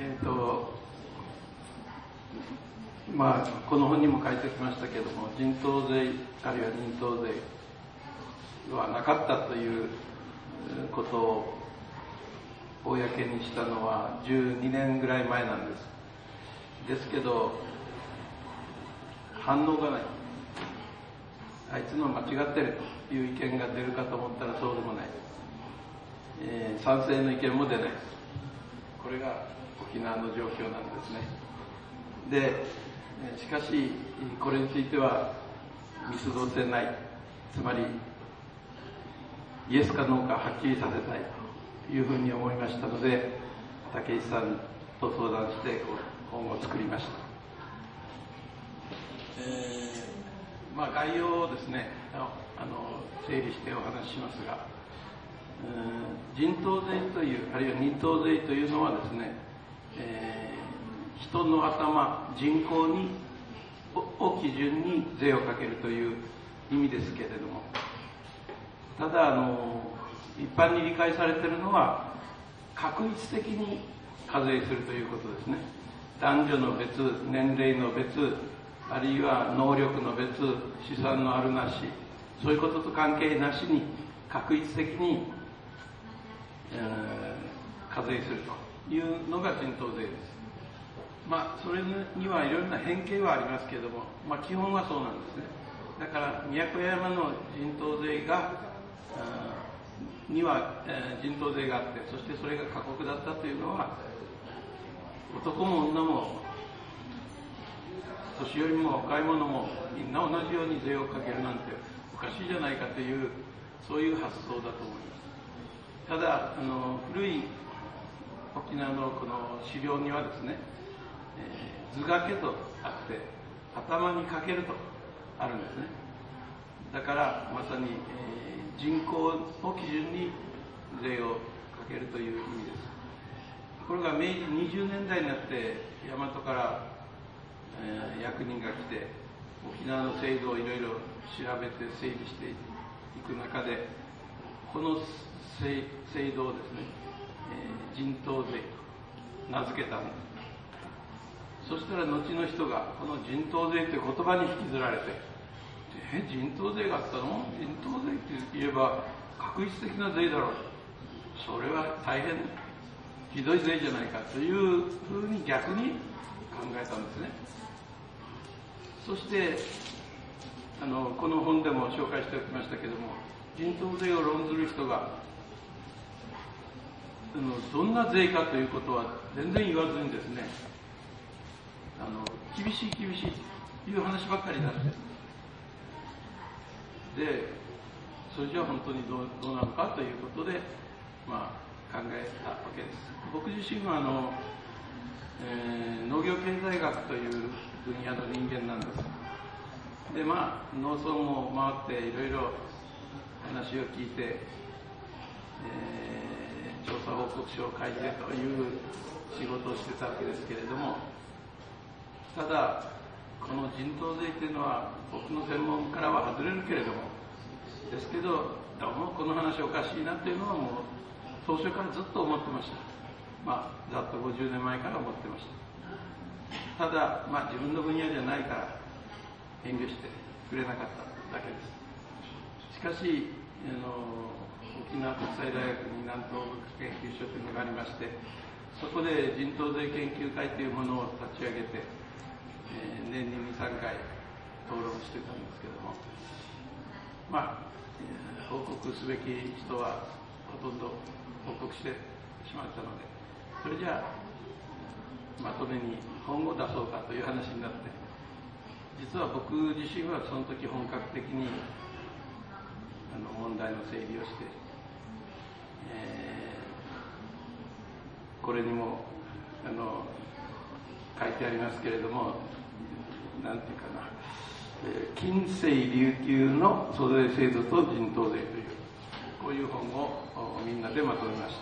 この本にも書いてきましたけれども、人頭税あるいは人頭税はなかったということを公にしたのは12年ぐらい前なんです。ですけど反応がない。あいつの間違ってるという意見が出るかと思ったらそうでもない。賛成の意見も出ない。これが沖縄の状況なんですね。で、しかしこれについては見過ごせない。つまりイエスかノーかはっきりさせたいというふうに思いましたので、武井さんと相談して本を作りました。概要をですね、整理してお話ししますが、人頭税という、あるいは人頭税というのはですね、人の頭、人口を基準に税をかけるという意味ですけれども、ただ一般に理解されているのは確率的に課税するということですね。男女の別、年齢の別、あるいは能力の別、資産のあるなし、そういうことと関係なしに確率的に、課税するというのが人頭税です。それにはいろいろな変形はありますけれども、基本はそうなんですね。だから宮古山の人頭税には、人頭税があって、そしてそれが過酷だったというのは、男も女も年寄りも若い者もみんな同じように税をかけるなんておかしいじゃないかという、そういう発想だと思います。ただ古い沖縄のこの資料にはですね、図掛けとあって頭にかけるとあるんですね。だからまさに、人口を基準に税をかけるという意味です。ところが明治20年代になって大和から、役人が来て沖縄の制度をいろいろ調べて整理していく中で、この制度をですね、人頭税と名付けたんです。そしたら後の人がこの人頭税という言葉に引きずられて、人頭税があったの？人頭税って言えば確率的な税だろう。それは大変ひどい税じゃないかというふうに逆に考えたんですね。そしてこの本でも紹介しておきましたけれども、人頭税を論ずる人がどんな税かということは全然言わずにですね、厳しい厳しいという話ばっかりになって、でそれじゃあ本当にどうなのかということで、考えたわけです。僕自身は農業経済学という分野の人間なんです。で農村を回っていろいろ話を聞いて、調査報告書を書いてという仕事をしてたわけですけれども、ただこの人頭税というのは僕の専門からは外れるけれども、ですけどどうもこの話おかしいなというのはもう当初からずっと思ってました。ざっと50年前から思ってました。ただ自分の分野じゃないから遠慮してくれなかっただけです。しかし沖縄国際大学に南東部研究所というのがありまして、そこで人頭税研究会というものを立ち上げて、年に 2,3 回討論してたんですけれども、報告すべき人はほとんど報告してしまったので、それじゃあまとめに本を出そうかという話になって、実は僕自身はその時本格的に問題の整理をして、これにも書いてありますけれども、なんていうかな、近世琉球の租税制度と人頭税という、こういう本をみんなでまとめました。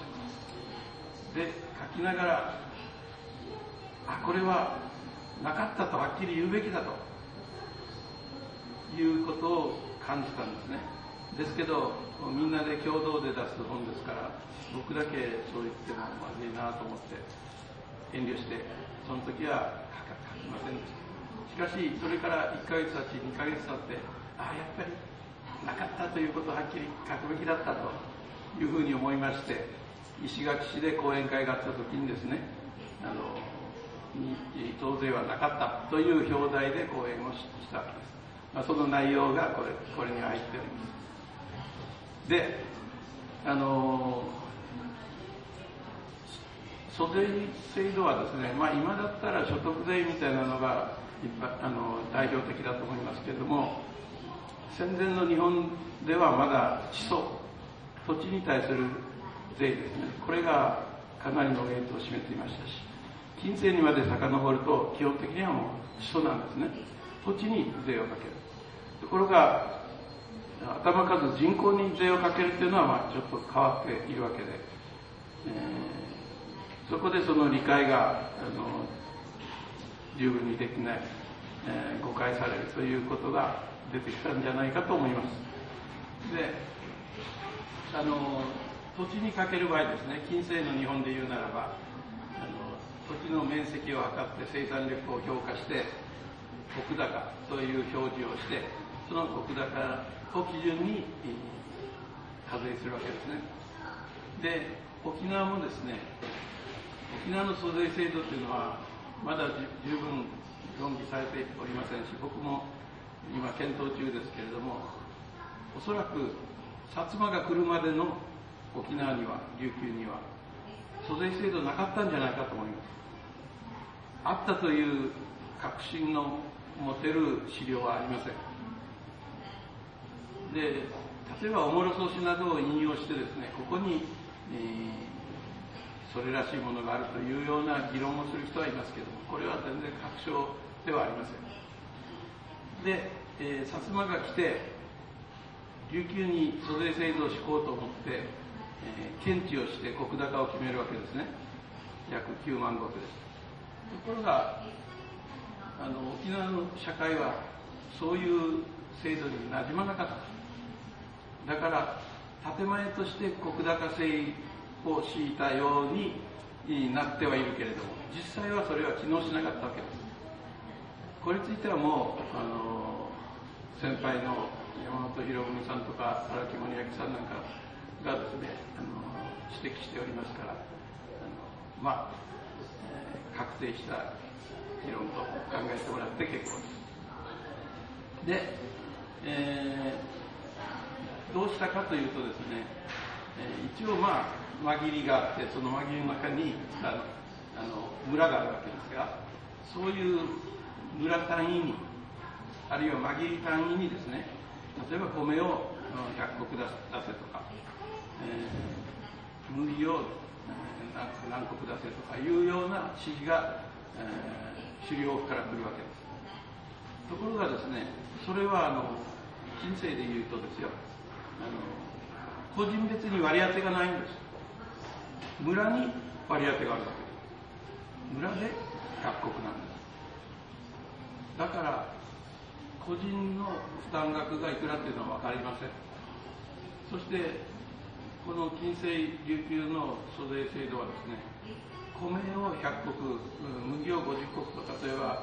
で書きながら、これはなかったとはっきり言うべきだということを感じたんですね。ですけどみんなで共同で出す本ですから、僕だけそう言ってもまずいなと思って、 遠慮して、その時は書きませんでした。しかし、それから1ヶ月経ち、2ヶ月経って、やっぱりなかったということをはっきり書くべきだったというふうに思いまして、石垣市で講演会があった時にですね、当税はなかったという表題で講演をしたわけです。その内容がこれに入っております。で、租税制度はですね、今だったら所得税みたいなのが代表的だと思いますけれども、戦前の日本ではまだ地租、土地に対する税ですね、これがかなりのウェイトを占めていましたし、近世にまで遡ると基本的にはもう地租なんですね。土地に税をかける。ところが頭数、人口に税をかけるというのはちょっと変わっているわけで、そこでその理解が十分にできない、誤解されるということが出てきたんじゃないかと思います。で、土地にかける場合ですね、近世の日本で言うならば、土地の面積を測って生産力を評価して石高という表示をして、その石高を基準に課税するわけですね。で、沖縄もですね、沖縄の租税制度というのはまだ十分論議されておりませんし、僕も今検討中ですけれども、おそらく薩摩が来るまでの沖縄には、琉球には租税制度なかったんじゃないかと思います。あったという確信の持てる資料はありません。で、例えばおもろそうしなどを引用してですね、ここに、それらしいものがあるというような議論をする人はいますけれども、これは全然確証ではありません。で、薩摩が来て琉球に租税制度を敷こうと思って、検地をして石高を決めるわけですね。約9万石です。ところが沖縄の社会はそういう制度に馴染まなかった。だから建前として石高制を敷いたようになってはいるけれども、実際はそれは機能しなかったわけです。これについてはもう先輩の山本博文さんとか荒木森明さんなんかがですね指摘しておりますから、確定した議論と考えてもらって結構です。で、どうしたかというとですね、一応間切りがあって、その間切りの中に村があるわけですが、そういう村単位に、あるいは間切り単位にですね、例えば米を100石出せとか、麦を何石出せとかいうような指示が、狩猟から来るわけです。ところがですね、それは近世でいうとですよ、個人別に割り当てがないんです。村に割り当てがあるわけです。村で100石なんです。だから個人の負担額がいくらっていうのは分かりません。そしてこの近世琉球の租税制度はですね、米を100石、麦を50石と例えば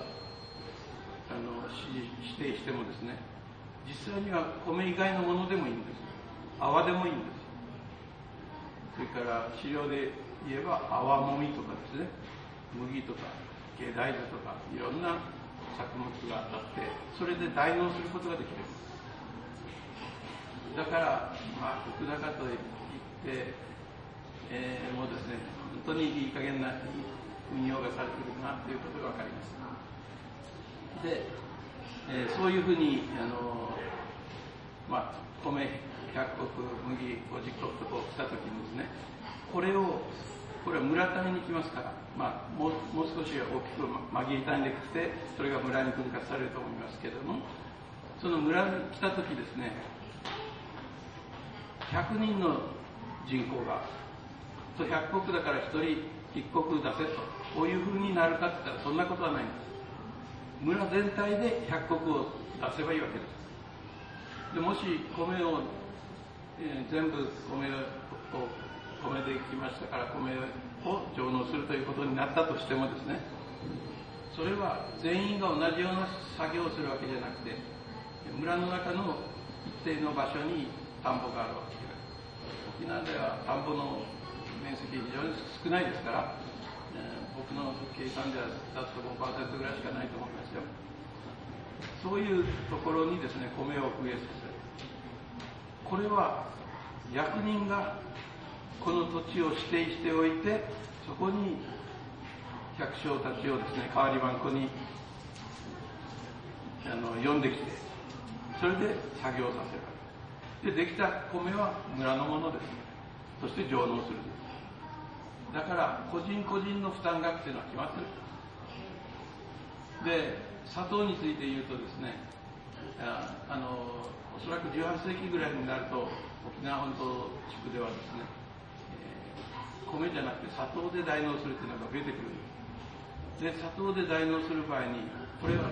指定してもですね、実際には米以外のものでもいいんです。泡でもいいんです。それから飼料で言えば泡もみとかですね、麦とか大豆とかいろんな作物があって、それで代農することができる。だから石高といって、もうですね、本当にいい加減な運用がされているなということが分かります。で、そういうふうに米100石、麦50石とこう来たときにですね、これは村単位に来ますから、もう少し大きく紛り単位で来て、それが村に分割されると思いますけれども、その村に来たときですね、100人の人口が100石だから1人1石出せと、こういうふうになるかって言ったらそんなことはないんです。村全体で100石を出せばいいわけです。でもし米を、全部米できましたから米をを上納するということになったとしてもですね、それは全員が同じような作業をするわけじゃなくて、村の中の一定の場所に田んぼがあるわけです。沖縄では田んぼの面積非常に少ないですから、僕の計算ではざっと 5% ぐらいしかないと思いますよ。そういうところにですね、米を増えさせる。これは役人がこの土地を指定しておいて、そこに百姓たちをですね、代わりばんこに呼んできて、それで作業させる。で、できた米は村のものです。そして上納する。だから個人個人の負担額というのは決まってる。で、砂糖について言うとですね、おそらく18世紀ぐらいになると沖縄本島地区ではですね、米じゃなくて砂糖で代納するというのが増えてくる。で、砂糖で代納する場合に、これは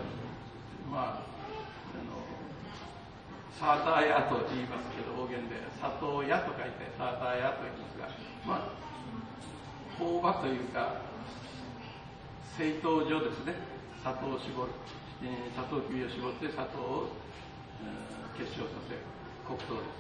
サーターヤと言いますけど、方言で砂糖屋と書いてサーターヤと言いますが、工場というか製糖所ですね。砂糖を絞る、砂糖きびを絞って砂糖を結晶させる黒糖です。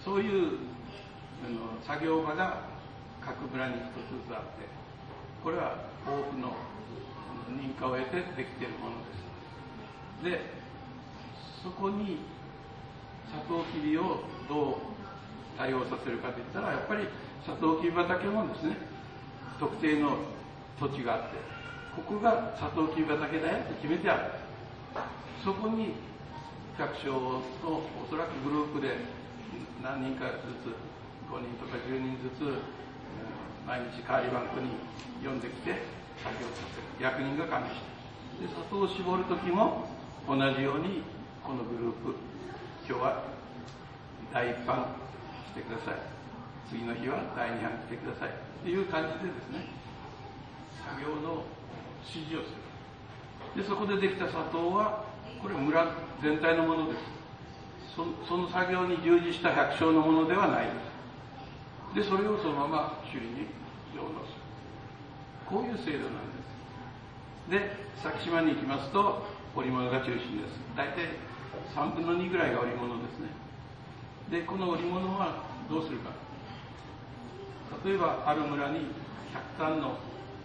そういう作業場が各村に一つずつあって、これは多くの認可を得てできているものです。で、そこにサトウキビをどう対応させるかといったら、やっぱりサトウキビ畑もですね、特定の土地があって、ここがサトウキビ畑だよと決めてある。そこに百姓とおそらくグループで何人かずつ、5人とか10人ずつ毎日代わりばんこに呼んできて作業させる。役人が管理してで、砂糖を絞る時も同じようにこのグループ、今日は第1班来てください、次の日は第2班来てくださいっていう感じでですね、作業の指示をする。で、そこでできた砂糖はこれ村全体のものです。その作業に従事した百姓のものではないです。で、それをそのまま首里に上納する。こういう制度なんです。で、先島に行きますと織物が中心です。大体3分の2ぐらいが織物ですね。で、この織物はどうするか。例えばある村に100担の、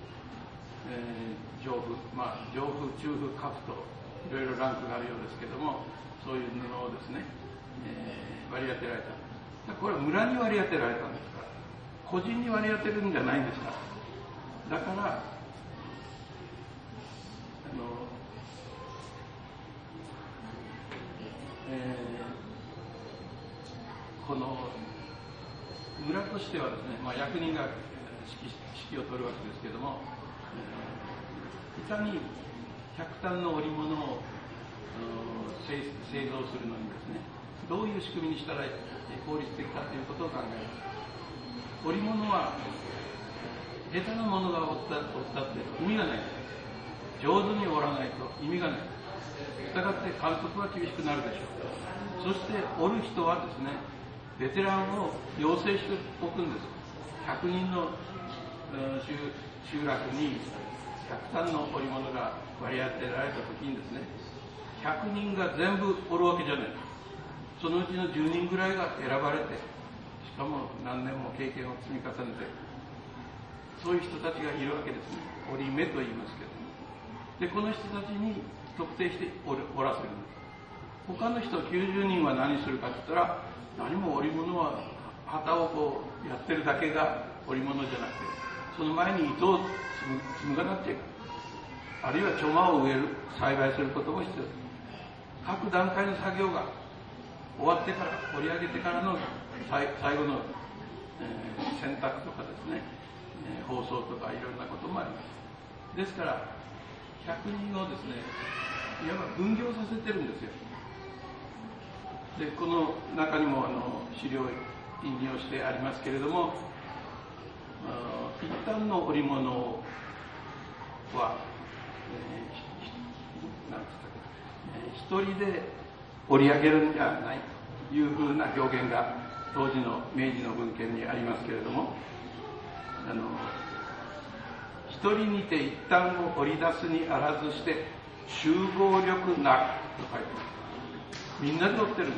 上布、上布、中布、下布といろいろランクがあるようですけども、そういう布をですね、割り当てられた。これは村に割り当てられたんですから、個人に割り当てるんじゃないんですから。だからこの村としてはですね、役人が指揮を取るわけですけども、いかに100担の織物を製造するのにですね、どういう仕組みにしたら効率的かということを考えます。織物は下手なものが織ったって意味がない。上手に織らないと意味がない。したがって監督は厳しくなるでしょう。そして織る人はですね、ベテランを養成しておくんです。100人の集落に100担の織物が割り当てられたときにですね、100人が全部織るわけじゃない。そのうちの10人ぐらいが選ばれて、しかも何年も経験を積み重ねて、そういう人たちがいるわけですね。織り目と言いますけども。で、この人たちに特定して織らせるんです。他の人90人は何するかって言ったら、何も織物は旗をこうやってるだけが織物じゃなくて、その前に糸を紡がなっていく。あるいは茶葉を植える、栽培することも必要です。各段階の作業が終わってから、織り上げてからの最後の、洗濯とかですね、包装とかいろんなこともあります。ですから100人をですね、いわば分業させてるんですよ。で、この中にも資料引用してありますけれども、一旦の織物は、一人で織り上げるんじゃないというふうな表現が当時の明治の文献にありますけれども、 一人にて一旦を織り出すにあらずして集合力なくと書いてます。みんなで織ってるんです。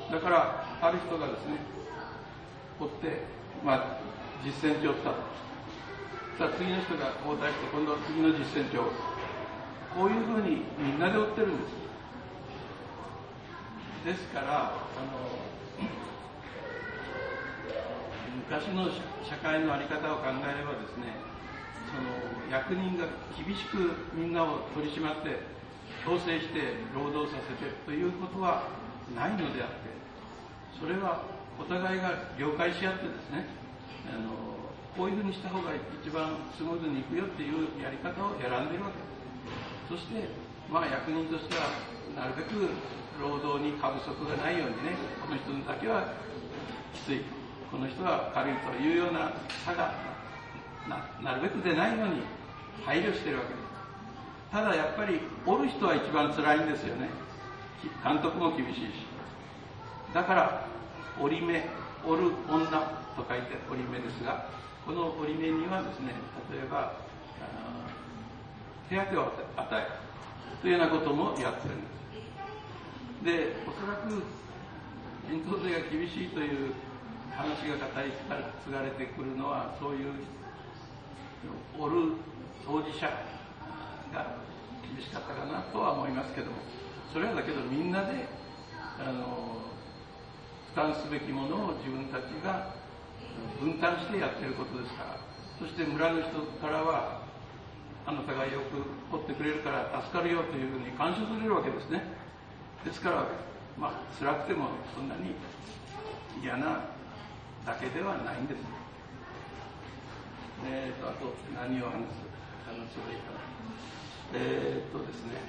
だからある人がですね、織って、10センチ折ったと。さあ次の人が交代して今度は次の10センチを折る。こういうふうにみんなで折ってるんです。ですから昔の社会の在り方を考えればですね、その役人が厳しくみんなを取り締まって強制して労働させてということはないのであって、それはお互いが了解し合ってですね、こういうふうにした方が一番スムーズにいくよっていうやり方を選んでいるわけです。そして、役人としてはなるべく労働に過不足がないようにね、この人だけはきつい、この人は軽いというような差が なるべくでないのに配慮しているわけです。ただやっぱり折る人は一番辛いんですよね。監督も厳しいし。だから折り目、折る女と書いて折り目ですが、この折り目にはですね、例えば手当を与えるというようなこともやってるんです。で、おそらく人頭税が厳しいという話が語り継がれてくるのは、そういう折る当事者が厳しかったかなとは思いますけども、それはだけどみんなで負担すべきものを自分たちが分担してやっていることですから。そして村の人からはあなたがよく掘ってくれるから助かるよというふうに感謝されるわけですね。ですから辛くてもそんなに嫌なだけではないんです。あと何を話せばいいかな。ですね、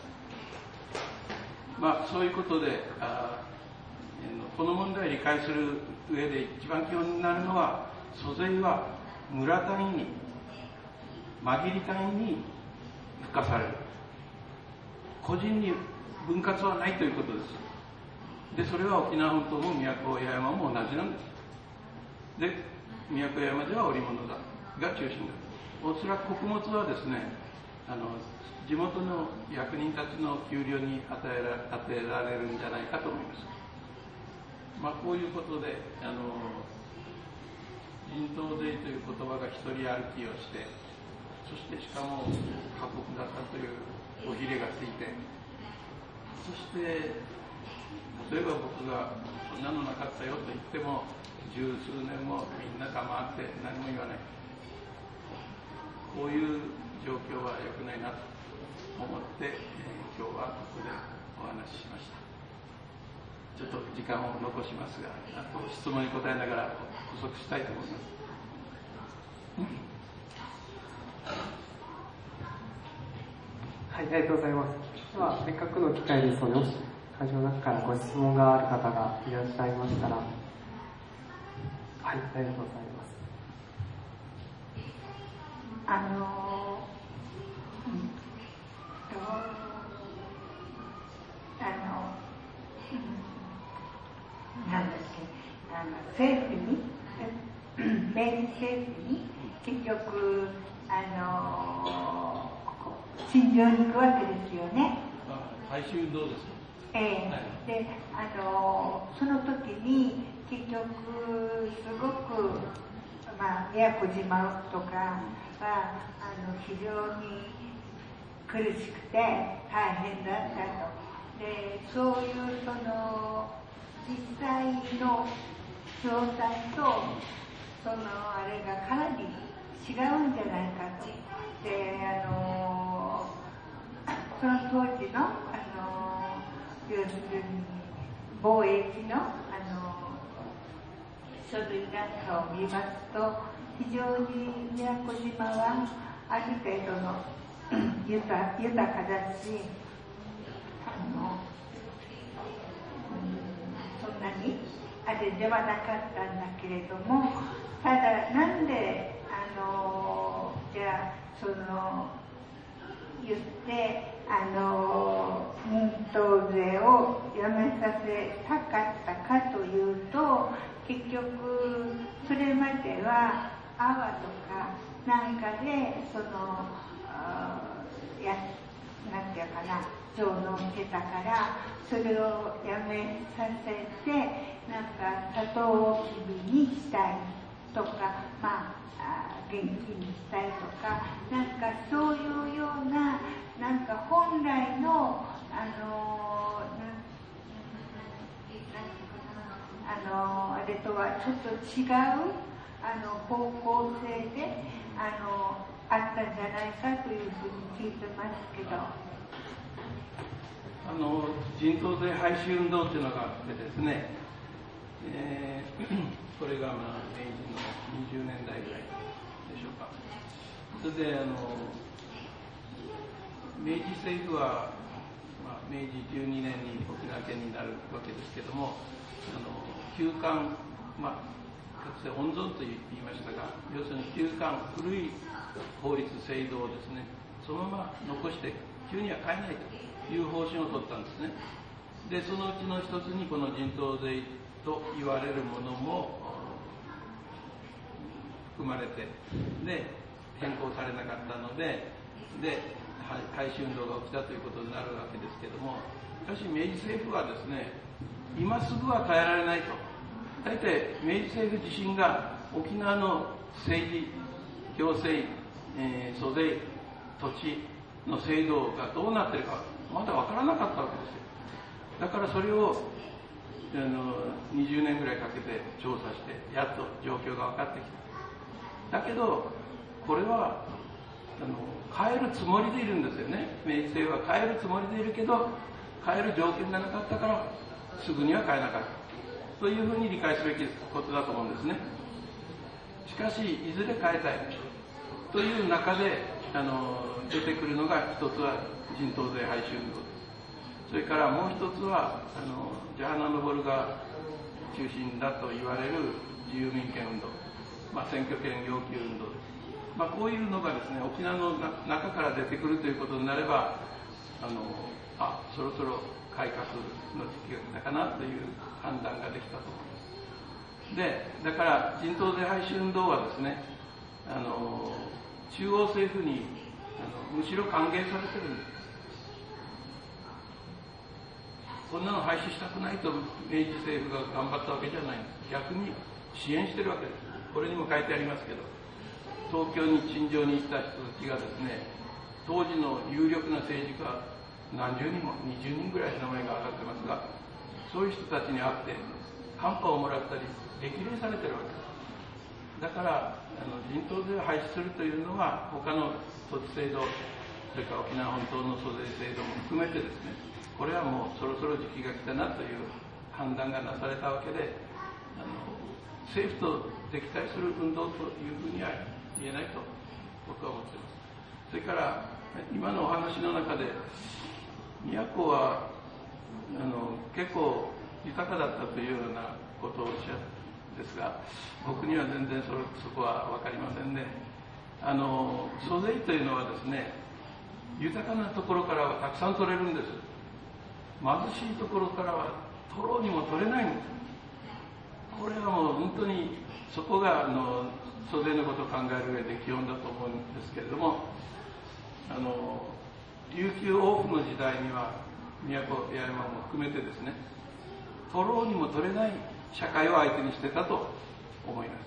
そういうことでこの問題を理解する上で一番基本になるのは、租税は村単位に、間切り単位に付加される。個人に分割はないということです。で、それは沖縄本島も宮古八山も同じなんです。で、宮古八山では織物だが中心だ。おそらく穀物はですね、地元の役人たちの給料に与えられるんじゃないかと思います。こういうことで人頭税という言葉が一人歩きをして、そしてしかも過酷だったというおひれがついて、そして例えば僕がそんなのなかったよと言っても十数年もみんな黙って何も言わない。こういう状況は良くないなと思って、今日はここでお話ししました。ちょっと時間を残しますが、あと質問に答えながら補足したいと思います。 はい、ありがとうございます。では、せっかくの機会ですので、会場の中からご質問がある方がいらっしゃいましたら。はい、ありがとうございます。 なんだっけ、政府に、明治政府に結局陳情に行くわけですよね。 廃止運動です。 で、その時に結局すごく宮古島とかは非常に苦しくて大変だったと。で、そういう実際の状態とあれがかなり違うんじゃないかと。で、その当時の要するに貿易の書類なんかを見ますと、非常に宮古島はある程度の豊かだし、そんなにあれではなかったんだけれども、ただなんでじゃあ言って民頭税をやめさせたかったかというと、結局それまでは泡とかなんかでなんていうかな、情のしてたから、それをやめさせて、なんか砂糖きびにしたいとか、元気にしたいとか、なんかそういうような、なんか本来のあれとはちょっと違う方向性であったんじゃないかというふうに聞いてますけど。 人頭税廃止運動というのがあってですね、これが明治の20年代ぐらいでしょうか。それで明治政府は、明治12年に沖縄県になるわけですけども、旧館、かつて温存と言いましたが、要するに旧館、古い法律制度をですね、そのまま残して急には変えないという方針を取ったんですね。でそのうちの一つにこの人頭税と言われるものも含まれて、で変更されなかったので廃止運動が起きたということになるわけですけれども、しかし明治政府はですね、今すぐは変えられないと。大体明治政府自身が沖縄の政治、行政、租税、土地の制度がどうなっているかまだ分からなかったわけですよ。だからそれを20年ぐらいかけて調査してやっと状況が分かってきた。だけどこれは変えるつもりでいるんですよね。明治政府は変えるつもりでいるけど変える条件がなかったからすぐには変えなかったというふうに理解すべきことだと思うんですね。しかしいずれ変えたいという中で出てくるのが、一つは人頭税廃止運動です。それからもう一つはジャーナ・ノボルが中心だと言われる自由民権運動、選挙権要求運動です。こういうのがですね、沖縄の中から出てくるということになれば、そろそろ改革の時期が来たかなという判断ができたと思います。で、だから人頭税廃止運動はですね、中央政府にむしろ歓迎されてるんです。こんなの廃止したくないと明治政府が頑張ったわけじゃないんです。逆に支援してるわけです。これにも書いてありますけど、東京に陳情に行った人たちがですね、当時の有力な政治家何十人も20人ぐらい名前が挙がってますが、そういう人たちに会ってカンパをもらったり激励されてるわけです。だから人頭税を廃止するというのは他の土地制度、それから沖縄本島の租税制度も含めてですね、これはもうそろそろ時期が来たなという判断がなされたわけで、政府と敵対する運動というふうには言えないと僕は思っています。それから今のお話の中で宮古は結構豊かだったというようなことをおっしゃるんですが、僕には全然そこは分かりませんね。租税というのはですね、豊かなところからはたくさん取れるんです。貧しいところからは取ろうにも取れないんです。これはもう本当にそこが租税のことを考える上で基本だと思うんですけれども、琉球王府の時代には宮古八重山も含めてですね、取ろうにも取れない社会を相手にしてたと思います。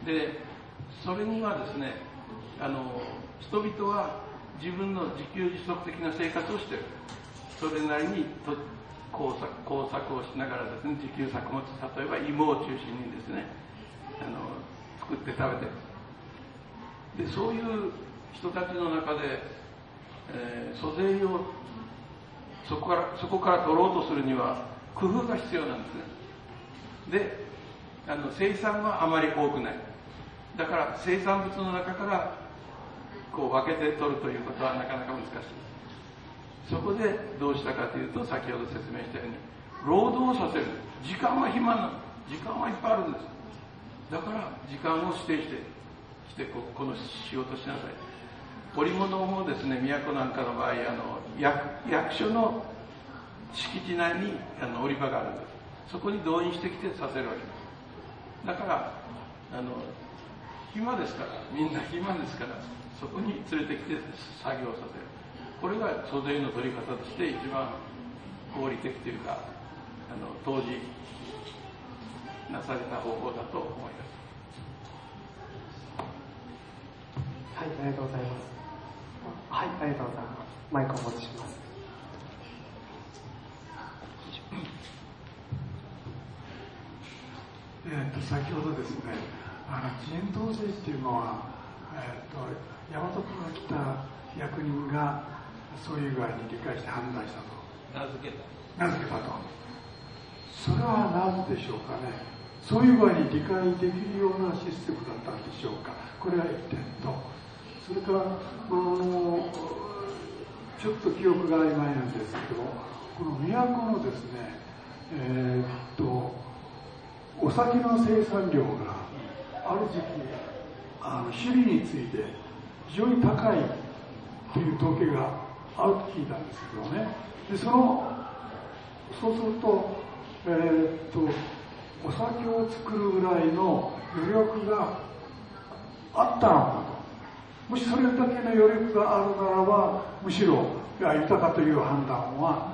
でそれにはですね、人々は自分の自給自足的な生活をしている。それなりに工作をしながらですね、自給作物、例えば芋を中心にですね、作って食べてる。でそういう人たちの中で、租税をそこから取ろうとするには工夫が必要なんですね。で生産はあまり多くない。だから生産物の中からこう分けて取るということはなかなか難しい。そこでどうしたかというと、先ほど説明したように労働させる。時間は暇なの。時間はいっぱいあるんです。だから時間を指定してこの仕事しなさい。織物もですね、都なんかの場合役所の敷地内に織り場があるんです。そこに動員してきてさせるわけです。だから暇ですから、みんな暇ですから、そこに連れてきて作業させる。これが租税の取り方として一番合理的というか、当時なされた方法だと思います。 はい、ありがとうございます。はい、ありがとうございます。マイクをお持ちします。 先ほどですね、人頭税っていうのは、大和君が来た役人がそういう具合に理解して判断したと。 名付けたと。それはなぜでしょうかね。そういう具合に理解できるようなシステムだったんでしょうか。これは一点と、それからちょっと記憶が曖昧なんですけど、この都のですね、お酒の生産量がある時期、首里について非常に高いという統計があると聞いたんですけどね。でそうすると、お酒を作るぐらいの余力があったのかと。もしそれだけの余力があるならば、むしろ豊かという判断は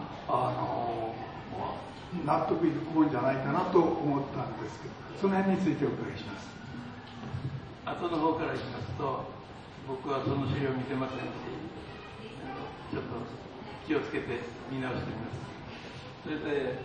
納得いくもんじゃないかなと思ったんですけど、その辺についてお伺いします。 後の方から言いますと、僕はその資料を見てませんし、ちょっと気をつけて見直してみます。それで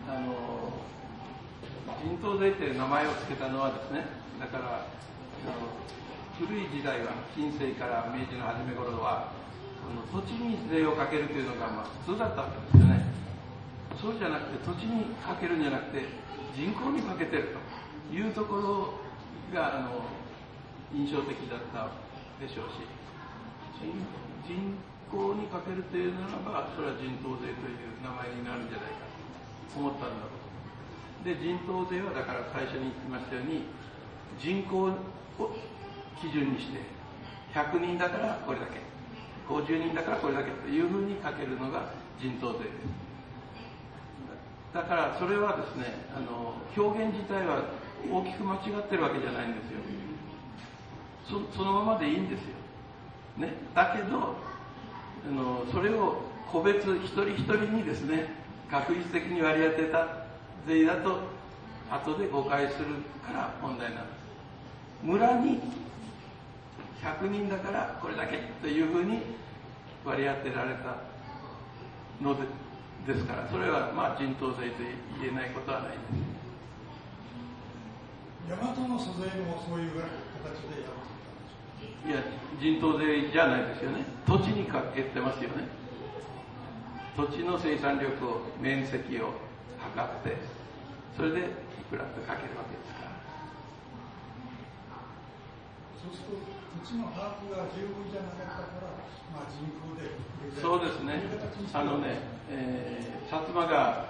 人頭税という名前を付けたのはですね、だから古い時代は近世から明治の初め頃は土地に税をかけるというのが普通だったわけですよね。そうじゃなくて、土地にかけるんじゃなくて人口にかけてるというところが印象的だったでしょうし、人口にかけるというならば、それは人頭税という名前になるんじゃないかと思ったんだろう。で、人頭税はだから最初に言いましたように、人口を基準にして100人だからこれだけ、50人だからこれだけというふうにかけるのが人頭税です。だからそれはですね、表現自体は大きく間違ってるわけじゃないんですよ。そのままでいいんですよ、ね、だけどそれを個別一人一人にですね、確実的に割り当てた税だと後で誤解するから問題なんです。村に100人だからこれだけというふうに割り当てられたのですから、それは人頭税と言えないことはないです。 大和の租税もそういう形でやる。 いや、人頭税じゃないですよね。土地にかけてますよね。土地の生産力を、面積を測って、それでいくらとかけるわけですから。 そうすると土地の把握が十分じゃなかったから、人口でそうですね。薩摩が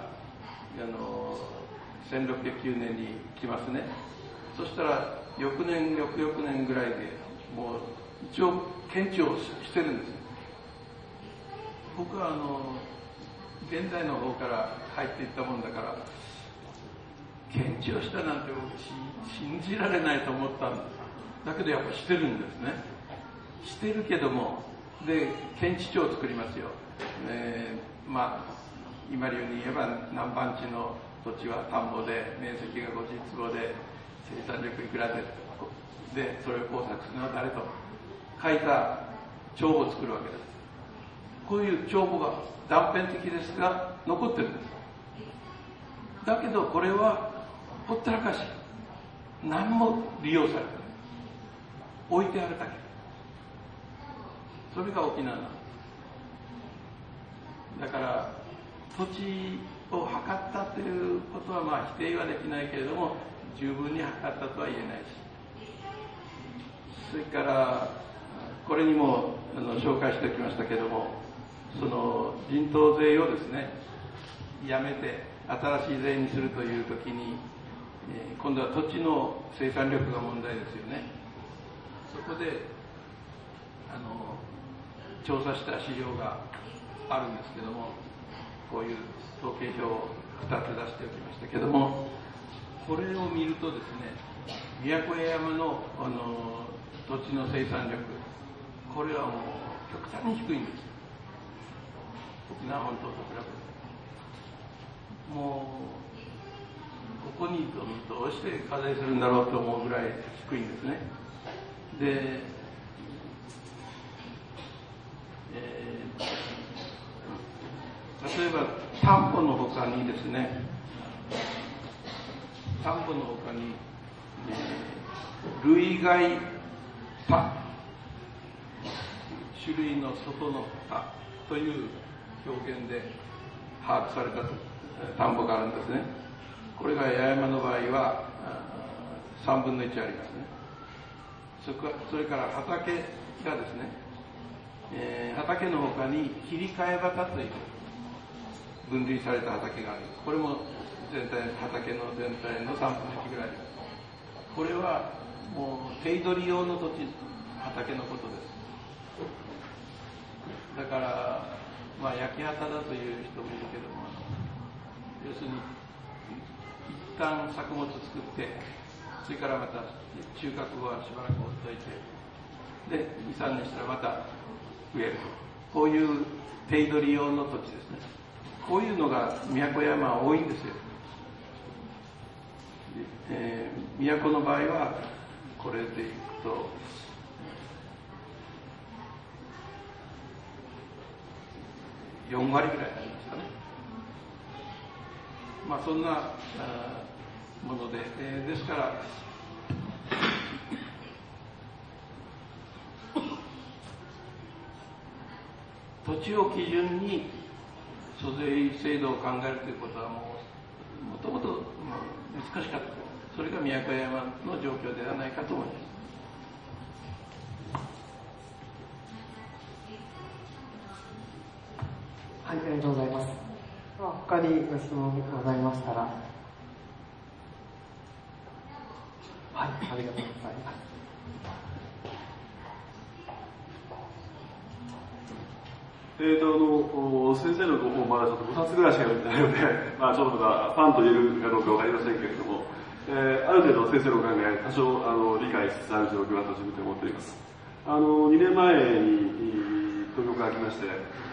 1609年に来ますね。そしたら翌年翌々年ぐらいでもう一応検知をしてるんです。僕は現代の方から入っていったもんだから、検知をしたなんて僕信じられないと思ったんです。だけどやっぱしてるんですね。してるけども、で検知庁を作りますよ。今流に言えば南蛮地の土地は田んぼで面積が50坪で生産力いくらでそれを工作するのは誰と書いた帳簿を作るわけです。こういう帳簿が断片的ですが残ってるんです。だけどこれはほったらかし、何も利用されてない、置いてあるだけ。それが沖縄なんです。だから土地を測ったということは否定はできないけれども、十分に測ったとは言えないし、それからこれにも紹介しておきましたけれども、その人頭税をですねやめて新しい税にするというときに、今度は土地の生産力が問題ですよね。そこで調査した資料があるんですけども、こういう統計表を2つ出しておきましたけども、これを見るとですね、 宮古山の、土地の生産力、これはもう極端に低いんです。沖縄本島と比べて。もう、ここにどうして課税するんだろうと思うぐらい低いんですね。で、例えば、担保の他にですね、担保の他に、類外他、種類の外の他という表現で把握された担保があるんですね。これが八重山の場合は3分の1ありますね。それから畑がですね、畑の他に切り替え畑という分類された畑がある。これも畑の全体の3分の1ぐらいです。これはもう手取り用の土地、畑のことです。だから、まあ焼き畑だという人もいるけども、要するに一旦作物作って、それからまた収穫後はしばらくほっといて、で、2、3年したらまた植える。こういう手取り用の土地ですね。こういうのが宮古山は多いんですよ。宮古の場合はこれでいくと4割ぐらいありますかね。まあそんなもので、ですから土地を基準に租税制度を考えるということはもともと難しかった。それが宮古山の状況ではないかと思います。 はい、ありがとうございます。他にご質問ございましたら。はい、ありがとうございます。 先生のご本まだちょっと5冊ぐらいしか読んでないので、まあちょっとファンと言えるかどうかわかりませんけれども、ある程度先生のお考え多少理解しつつある状況だと自分で思っております。2年前に東京から来まして、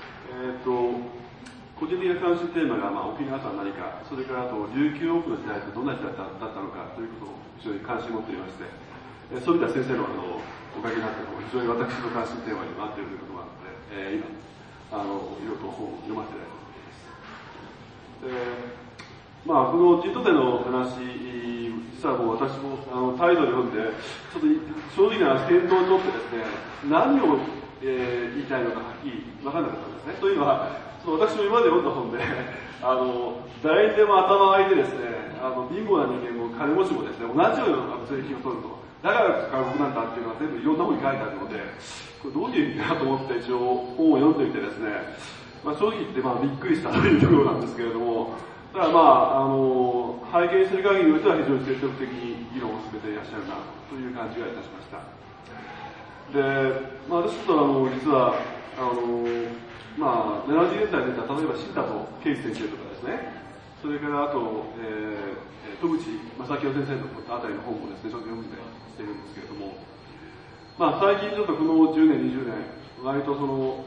個人的な関心テーマが、沖縄とは何か、それからあと琉球王国の時代ってどんな時代だったのかということを非常に関心を持っておりまして、そういった先生のおかげになって非常に私の関心テーマにも合っているということがあって、今いろいろと本を読ませていただいています。このジートでの話、実はもう私も態度で読んで、ちょっと正直な先頭にとってですね、何を、言いたいのかはっきり分からなかったんですね。というのは、私も今まで読んだ本で、誰にでも頭がいてですね、貧乏な人間も金持ちもですね、同じような税金を取ると。だから過酷なんだっていうのは全部いろんな本に書いてあるので、これどういう意味かなと思って一応本を読んでみてですね、正直言ってびっくりしたというところなんですけれども、ただ拝見する限りにおいては非常に積極的に議論を進めていらっしゃるなという感じがいたしました。で、私ちょっと実は、70年代に出た例えば新田と圭司先生とかですね、それからあと、戸口正清先生のあたりの本もですね、ちょっと読んでしてるんですけれども、最近ちょっとこの10年、20年、割と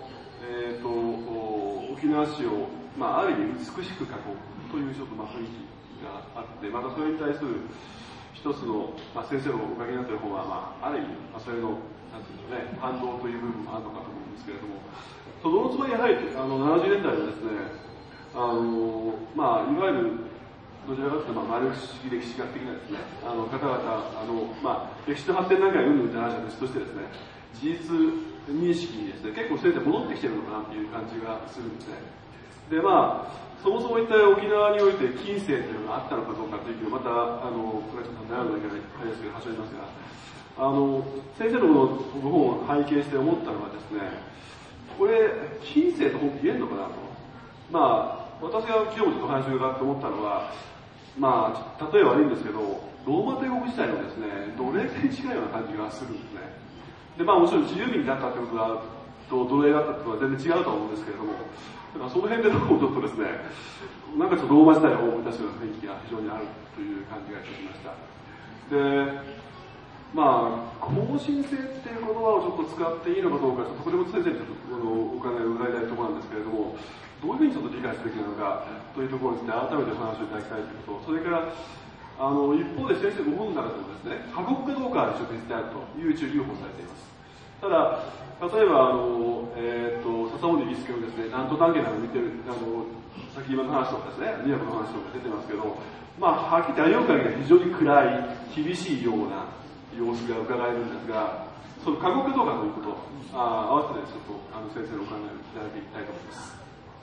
沖縄市を、ある意味美しく描こうというちょっと雰囲気があって、またそれに対する一つの、先生のおかげになっている本は、ある意味、それの、なんていうんでしょうね、反動という部分もあるのかと思うんですけれども、そのつまりやはり、70年代のですね、いわゆる、どちらかというと、マルクス式歴史学的なですね、方々、歴史の発展なんかにうんぬんって話は別としてですね、事実認識にですね、結構先生戻ってきてるのかなっていう感じがするんですね。で、そもそも一体沖縄において近世というのがあったのかどうかというのをまた、これはちょっと悩むだけであれですけど、はしょりますが、先生のご本を拝見して思ったのはですね、これ、近世と本って言えるのかなと。私が昨日もちょっと話を伺って思ったのは、例えば悪いんですけど、ローマ帝国時代のですね、奴隷制に近いような感じがするんですね。で、もちろん自由民だったってことは、と奴隷だったってことは全然違うと思うんですけれども、だからその辺でどうもちょっとですね、なんかちょっとローマ時代を思い出すような雰囲気が非常にあるという感じがいたしました。で、 更新性っていう言葉をちょっと使っていいのかどうか、ちょっとこれも先生にちょっとお考えを伺いたいところなんですけれども、どういうふうにちょっと理解すべきなのかというところについて改めてお話をいただきたいということ、それから一方で先生ご本の中でもですね、過酷かどうかは一応別であるという注意をされています。ただ、例えば笹森儀助のですね、南都探検なんか見てる、さっき今の話とかですね、宮古の話とか出てますけど、はっきり言って有岡が非常に暗い、厳しいような様子が伺えるんですが、その過酷かどうかということを合わせてちょっと先生のお考えをいただきたいと思います。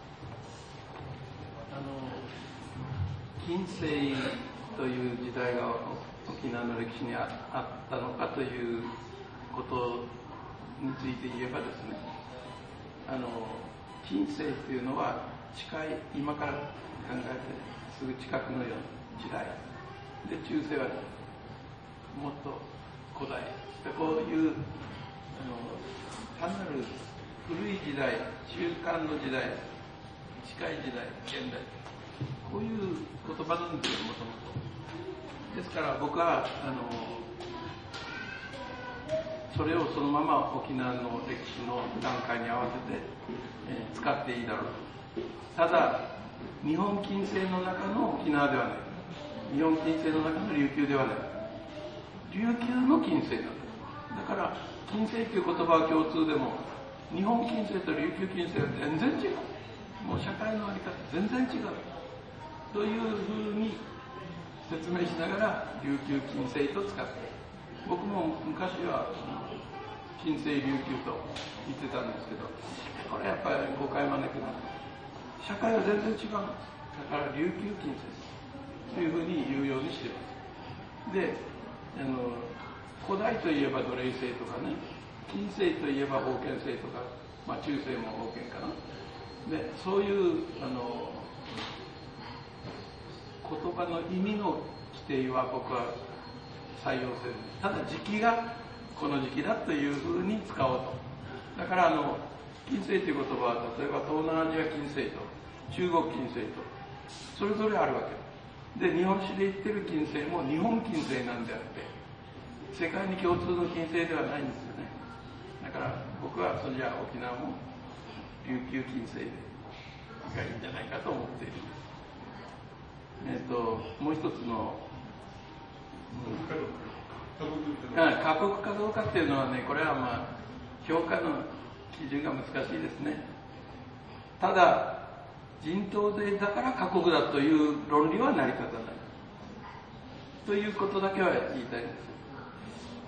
近世という時代が沖縄の歴史にあったのかということについて言えばですね、近世というのは近い、今から考えてすぐ近くのような時代で、中世はもっと古代で、こういう単なる古い時代、中間の時代、近い時代、現代、こういう言葉なんですよ、もともと。ですから僕はそれをそのまま沖縄の歴史の段階に合わせて、使っていいだろうと。ただ日本近世の中の沖縄ではない、日本近世の中の琉球ではない、琉球の近世なんだ。だから近世という言葉は共通でも、日本近世と琉球近世は全然違う、もう社会の在り方全然違うというふうに説明しながら琉球近世と使って、僕も昔は近世琉球と言ってたんですけど、これやっぱり誤解招くな、社会は全然違うんです。だから琉球近世というふうに言うようにしています。で、古代といえば奴隷制とかね、近世といえば封建制とか、中世も封建かな。で、そういう言葉の意味の規定は僕は採用せず、ただ時期がこの時期だというふうに使おうと。だから近世という言葉は、例えば東南アジア近世と中国近世とそれぞれあるわけで、日本史で言ってる近世も日本近世なんであって、世界に共通の近世ではないんですよね。だから僕はそれじゃあ沖縄も琉球近世でがいいんじゃないかと思っている。もう一つの過酷かどうかっていうのはね、これは評価の基準が難しいですね。ただ人頭税だから過酷だという論理は成り立たないということだけは言いたいんです。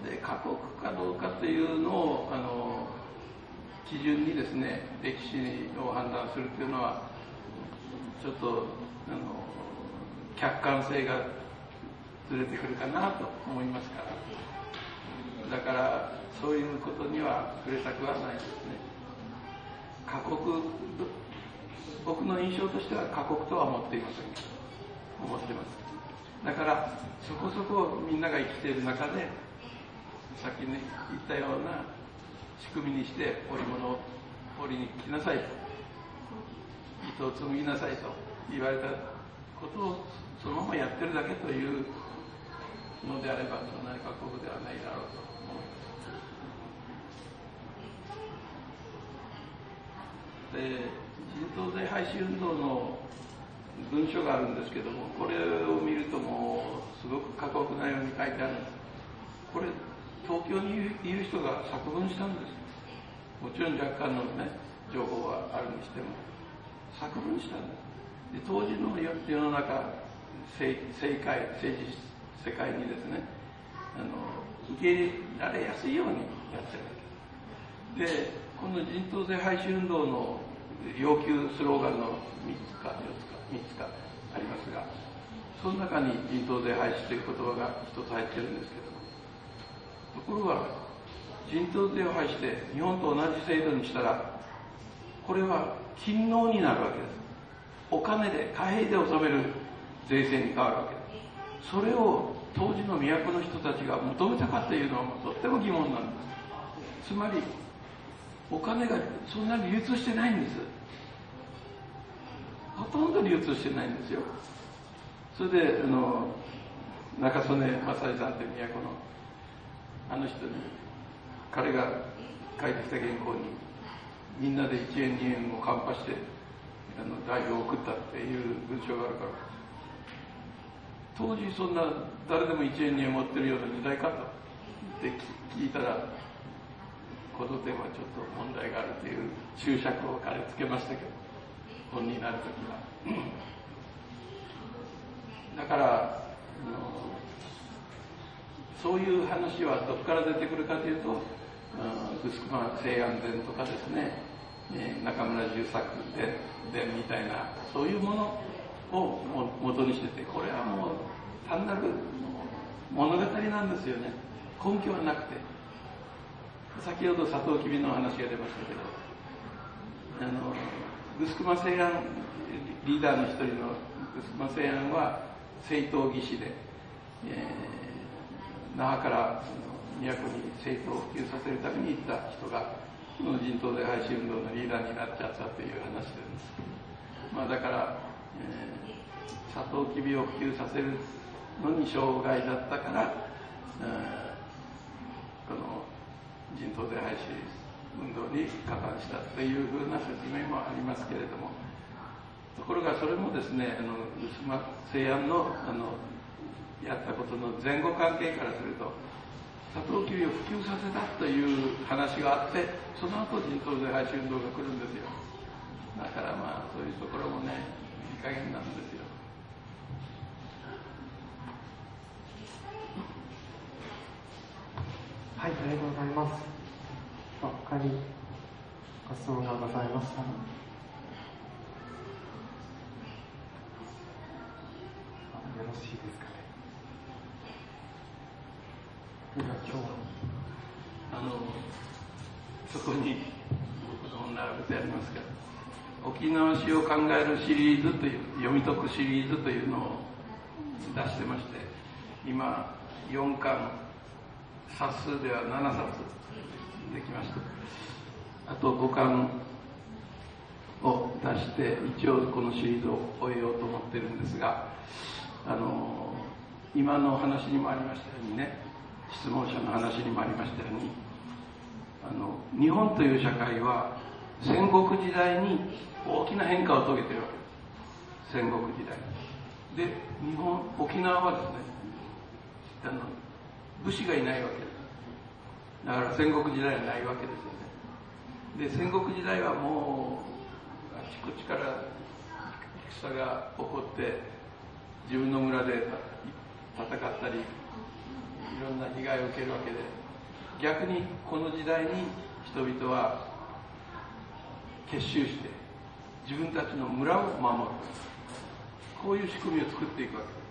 で、過酷かどうかというのを基準にですね、歴史を判断するというのはちょっと客観性がずれてくるかなと思いますから、だからそういうことには触れたくはないですね。過酷、僕の印象としては過酷とは思っていませんけど、思ってます。だからそこそこみんなが生きている中で、さっきね言ったような仕組みにして織物を織りに来なさいと、糸を紡ぎなさいと言われたことをそのままやってるだけというのであれば、そんなに過酷ではないだろうと思います。で、人頭税廃止運動の文書があるんですけども、これを見るともうすごく過酷なように書いてあるんです。これ東京にいる人が作文したんです。もちろん若干のね情報はあるにしても作文したんです。で、当時の世の中、政治世界にですね、受け入れられやすいようにやってるわけで、この人頭税廃止運動の要求スローガンの3つかありますが、その中に人頭税廃止という言葉が一つ入ってるんですけども、ところが人頭税を廃して日本と同じ制度にしたら、これは勤労になるわけです。お金で貨幣で納める税制に変わるわけです。それを当時の都の人たちが求めたかというのはとっても疑問なんです。つまりお金がそんなに流通してないんです。ほとんど流通してないんですよ。それで中曽根正恵さんという都のあの人に彼が書いてきた原稿にみんなで1円2円をカンパして代表を送ったっていう文章があるから、当時そんな誰でも1円2円持ってるような時代かと言って聞いたら、この点はちょっと問題があるという注釈を彼つけましたけど、本になるときはだからそういう話はどこから出てくるかというと、グスクマ西安伝とかですね、中村重作伝みたいなそういうものを元にしてて、これはもう単なる物語なんですよね。根拠はなくて、先ほどサトウキビの話が出ましたけど、グスクマ西安リーダーの一人のグスクマ西安は政党技師で、那覇から都に政党を普及させるために行った人が人頭税廃止運動のリーダーになっちゃったという話です。だから、サトウキビを普及させるのに障害だったから、この人頭税廃止運動に加担したというふうな説明もありますけれども、ところがそれもですね、西安のやったことの前後関係からすると、サトウキビを普及させたという話があって、その後人頭税廃止運動が来るんですよ。だからそういうところもね、いい加減なんですよ。 はい、ありがとうございます。他にご質問がございましたら。よろしいですかね。では今日はそこに僕の本並べてありますが、沖縄史を考えるシリーズという読み解くシリーズというのを出してまして、今4巻、冊数では7冊できました。あと5巻を出して一応このシリーズを終えようと思ってるんですが、今の話にもありましたようにね、質問者の話にもありましたように、日本という社会は戦国時代に大きな変化を遂げているわけです。戦国時代で沖縄はですね、武士がいないわけです。だから戦国時代はないわけですよね。で、戦国時代はもうあちこちから戦が起こって自分の村で戦ったりいろんな被害を受けるわけで、逆にこの時代に人々は結集して自分たちの村を守る、こういう仕組みを作っていくわけです。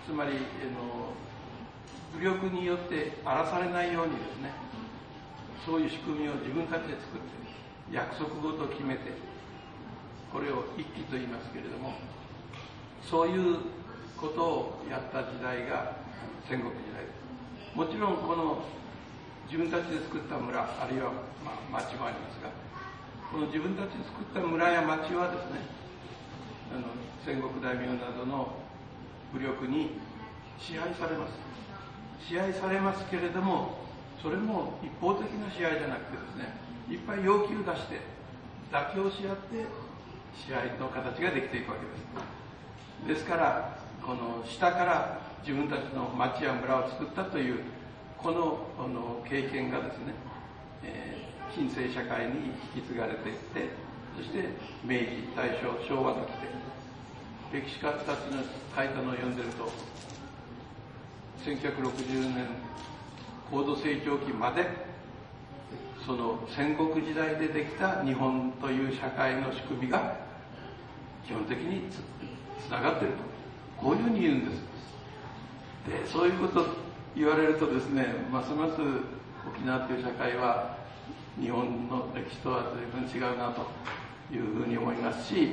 つまり武力によって荒らされないようにですね、そういう仕組みを自分たちで作って約束事を決めて、これを一揆と言いますけれども、そういうことをやった時代が戦国時代です。もちろんこの自分たちで作った村、あるいは町もありますが、この自分たちで作った村や町はですね、戦国大名などの武力に支配されます。支配されますけれども、それも一方的な支配じゃなくてですね、いっぱい要求出して妥協し合って支配の形ができていくわけです。ですからこの下から自分たちの町や村を作ったというこの経験がですね、近世社会に引き継がれていって、そして明治、大正、昭和ときて、歴史家たちの書いたのを読んでると、1960年高度成長期までその戦国時代でできた日本という社会の仕組みが基本的につながっていると、こういうふうに言うんです。で、そういうこと言われるとですね、ますます沖縄という社会は日本の歴史とは随分違うなというふうに思いますし、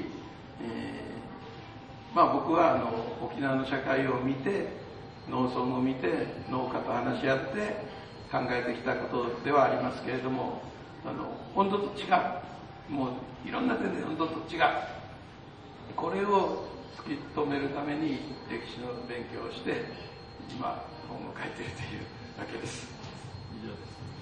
僕は沖縄の社会を見て、農村を見て、農家と話し合って考えてきたことではありますけれども、本当と違う、もういろんな点で本当と違う、これを突き止めるために歴史の勉強をして、今本を書いているというわけです。以上です。